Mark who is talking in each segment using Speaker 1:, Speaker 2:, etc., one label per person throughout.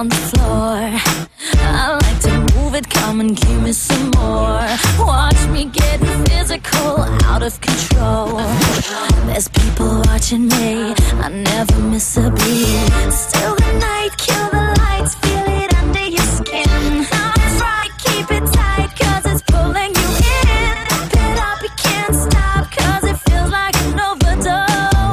Speaker 1: on the floor. I like to move it, come and give me some more. Watch me getting physical, out of control. There's people watching me, I never miss a beat. Still the night, kill the lights, feel it under your skin. That's right, keep it tight, cause it's pulling you in. Wrap it up, you can't stop, cause it feels like an overdose.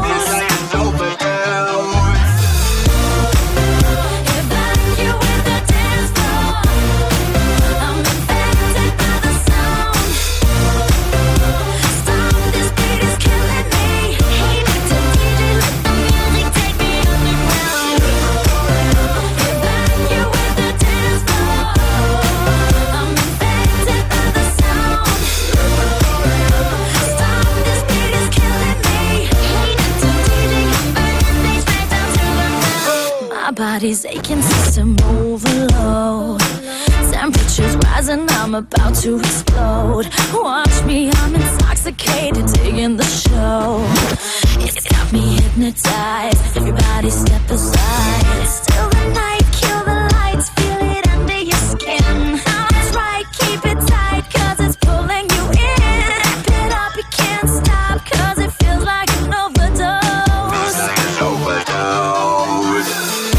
Speaker 1: Body's aching, system overload. Temperatures rising, I'm about to explode. Watch me, I'm intoxicated, digging the show. It's got me hypnotized, everybody step aside. Still the night, kill the lights, feel it under your skin. That's right, keep it tight, cause it's pulling you in. Wrap it up, you can't stop, cause it feels like an overdose. An overdose.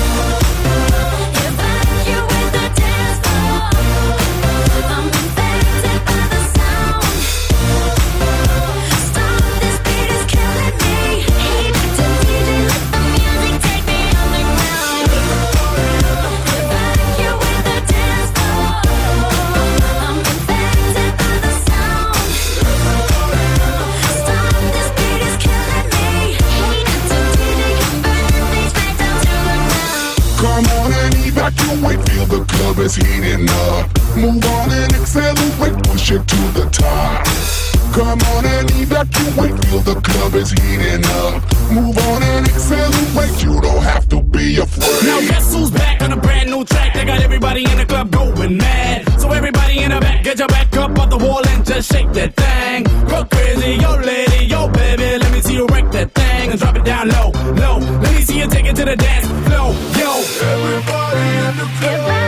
Speaker 2: Evacuate, feel the club is heating up. Move on and accelerate, push it to the top. Come on and evacuate, feel the club is heating up. Move on and accelerate, you don't have to be afraid.
Speaker 3: Now guess who's back on a brand new track? They got everybody in the club going mad. So everybody in the back, get your back up off the wall and just shake that thing. Go crazy, yo lady, yo baby, let me see you wreck that thing and drop it down low, low. Let me see you take it to the dance floor, yo.
Speaker 2: Everybody in the club.